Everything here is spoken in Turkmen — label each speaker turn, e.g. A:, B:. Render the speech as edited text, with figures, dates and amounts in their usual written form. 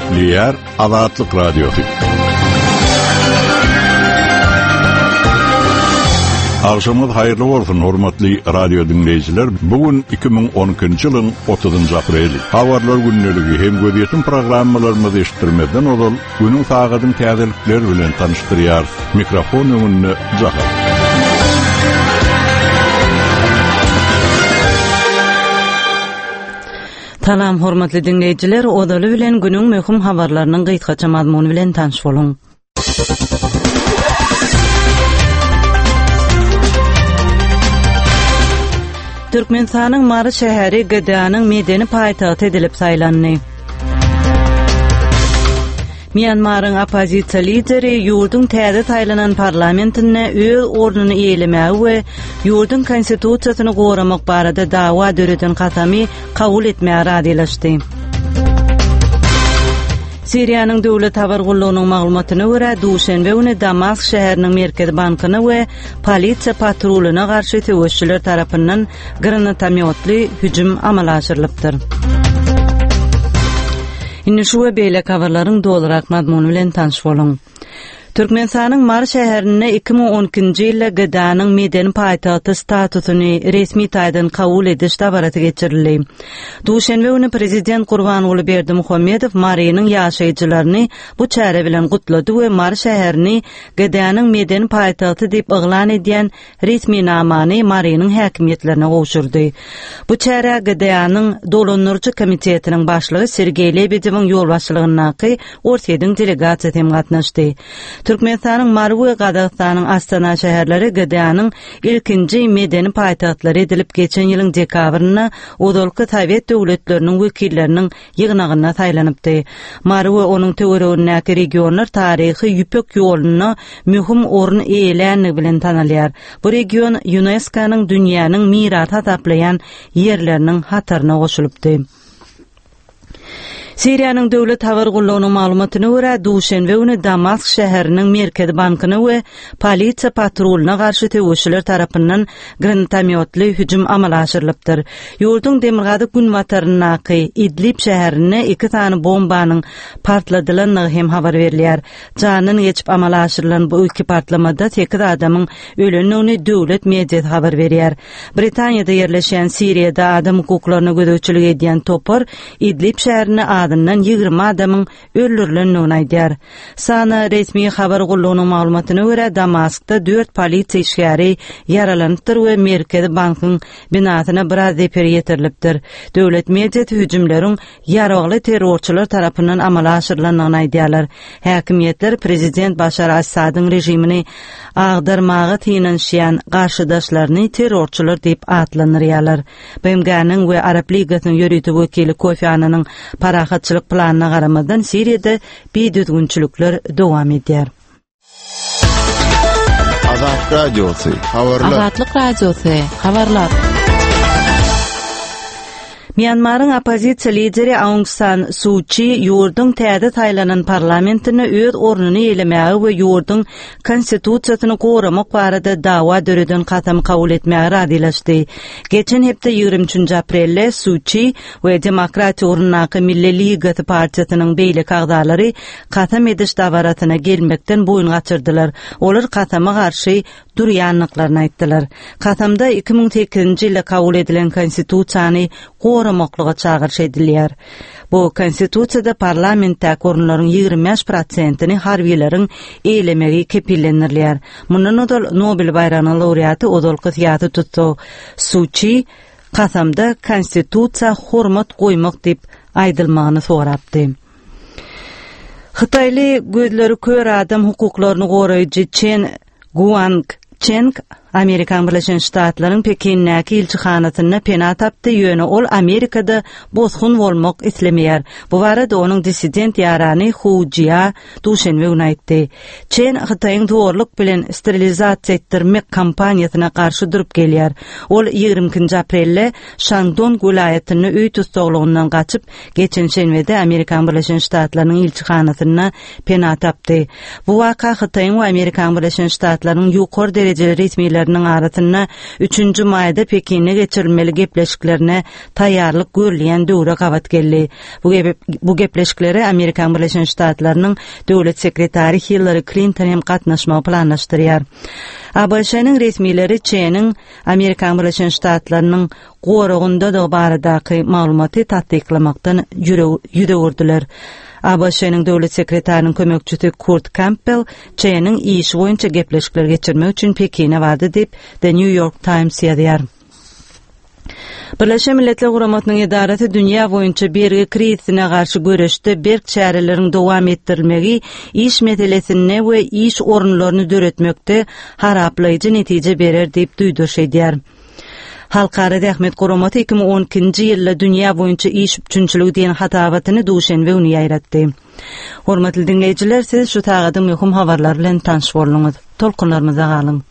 A: Diýär Azatlyk Radiosu. Akşamyz haýyrly bolsun hormatly radio dinleýijiler. Bugün 2012-nji ýylyň 30-njy apreli. Habarlar günneligi hem gözetim programmalarymyzy eşitdirmeden olal günüň sagatyň täzelikleri bilen tanışdyrýar. Mikrofon öňünde Jahar.
B: Salam hormatly dinleýijiler, odaly bilen günüň möhüm habarlarynyň gyýtgaça mazmuny bilen tanyş boluň. Türkmenistanyň Mary şäheri Gedanyň medeni paýtagty edilip saýlandy. Myanmaryň opozisiýa lideri ýurduň täze taýlanan parlamentine öz ornuny eýlemäge we ýurdun konstitusiýasyny goramak barada dawa döreden katamy kabul etmäge radylaşdy. Siriýanyň döwlet habar gullugynyň maglumatyna görä, duşenbe güni Damask şäheriniň merkezi bankyna we polisiýa patrulyna garşy töweşçiler tarapyndan granatomyotly hüjüm amala aşyrylypdyr. Indi şu we beýle habarlaryň dolarak mazmuny bilen tanyş boluň. Türkmenistanyň Mary şäherine 2012-nji ýylda Gedanyň medeni paýtagty statusyny resmi taýdan kabul ediş tabaraty geçirildi. Duşenbe güni prezident Gurbanuly Berdimuhammedow Marynyň ýaşaýjylaryny bu çäre bilen gutlady we Mary şäherini Gedanyň medeni paýtagty diýip eglan edýän resmi namany Marynyň häkimiýetlerine gowşurdy. Bu çäre Gedanyň dolanýarjy komitetiniň başlygy Sergey Lebedewiň ýolbaşçylygynaky ortaýdyň delegasiýa hem gatnaşdy. Türkmenistanyň Mary we Gazagstanyň Astana şäherleri Gedanyň ilkinji medeni paýtagtlary edilip geçen ýylyň dekabryna odolky Sowet döwletleriniň wekilleriniň ýygnagyna saýlanypdy. Mary we onuň töweregindäki regionlar taryhy ýüpek ýoluny möhüm orun eýlänligi bilen tanalýar. Bu region UNESCO-nyň dünýäniň mirasy taplayan ýerleriniň hatyryna goşulypdy. Siriýanyň döwlet habar gullugynyň maglumatyna görä, duşenbe güni Damask şäheriniň merkezi bankyna we polisiýa patrulyna garşy töweşçiler tarapyndan granatomyotly hüjüm amala aşyrylypdyr. Ýurduň Demirgady günwatarynaky Idlib şäherine 2 tane bombanyň partladylanlygy hem habar berilýär. Janyny geçip amala aşyrylan bu 2 partlamada 8 adamyň ölenligini döwlet mediýasy habar berýär. Britaniýada ýerleşen Siriýada adam hukuklaryna gödäwçilik edýän topar Idlib şäherine adından 20 adamın öldürülenligini aýdýar. Sana resmi habar gullugynyň maglumatyna görä, Damaskda 4 polisiýa işgäri yaralanypdyr we merkezi bankyň binasyna biraz zeper ýetirilipdir. Döwlet mediýasy hüjümleriň ýaragly terrorçylar tarapyndan amala aşyrylanlygyny aýdýarlar. Häkimiýetler prezident Başar Asadyň rejimini agdarmagy tyýnanşýan garşydaşlaryny terrorçylar diýip atlandyrýarlar. BMG'niň we Arap Ligasynyň ýörütü wekili Kofi Annanyň parahatçylyk planyna garamadan Siriýada beýdüzgünçilikler dowam edýär.
C: Azatlyk Radiosu, habarlar.
D: Azatlyk Radiosu, habarlar.
B: Myanmaryň opozisiýa lideri Aung San Suu Kyi ýurduň täze taýlanan parlamentine öz ornuny eýlemäge we ýurduň konstitusiýasyny goramak barada dawa döreden katam kabul etmäge radylaşdy. Geçen hepde 23 aprelde Suu Kyi we Demokratiýa urunaky Milli Ligaty partiýasynyň beýlik agdalary katam ediş dabaratyna gelmekden boyun gaçyrdylar. Olar katama garşy durýanlyklaryny aýtdylar. Katamda 2008-nji ýylda kabul edilen konstitusiýany goramaklyga çağırış edilýär. Bu konstitusiýada parlamentdäki orunlaryň 25%-ni harbiýleriň eýlemegi kepillendirilýär. Mundan odal Nobel bayrağynyň laureaty odolky ýaty tutdy. Suu Kyi katamda konstitusiýa hormat goýmak diýip aýdylmagyny sorapdy. Hytaýly gözleri kör adam hukuklaryny goraýjy Chen Guangcheng Amerikan Birleşen Ştatlaryň Pekinnäki ilçihanatyna pena tapdy. Ýöne ol Amerikada bozgun bolmak islemeýär. Bu barada onuň dissident ýarany Hu Jia duşenbe güni aýtdy. Chen Hytaýyň doğruluk bilen sterilizasiýa etdirmek kampaniýasyna garşy durup gelýär. Ol 20 aprelde Shandong welaýatyny öý tutsaglygyndan gaçyp geçen şenbede Amerikan Birleşen Ştatlarynyň ilçihanatyna pena tapdy. Bu waka Hytaýyň we Amerikan Birleşen Ştatlarynyň ýokary derejeli resmiler ülkelerinin arasında 3. mayda Pekin'e geçirilmeli gepleşiklerine tayarlık görülen döwre gabat geldi. Bu gepleşiklere Amerikan Birleşen Ştatlarynyň döwlet sekretary Hillary Clinton hem gatnaşmagy planlaşdyrýar. ABŞ'nin resmileri Çin'in Amerikan Birleşen Ştatlarynyň gorugunda da baradaky maglumaty tatbiklamakdan ýüregurdiler. ABŞ'nin döwlet sekretärining kömekçisi Kurt Campbell Çin'in iş boýunça gepleşikler geçirmek üçin Pekin'e bardy diýip The New York Times ýazýar. Birleşen Milletler Guramatynyň edarasy dünýä boýunça bergi krizine garşy göreşde berk çäreleriň dowam etdirilmegi iş meselesine we iş orunlaryny döretmekde haraplayıcı netije berer diýip duýdurşýar. Halkara rahmet Guramaty 2012-nji ýylda dünýä boýunça iş üçinçiligi diýen hatawatyny duşenbe uni ýaýratdy. Hormatly dinleýijiler, siz şu tagady möhüm habarlar bilen tanyş bolunuz. Tolkunlarymyza galyň.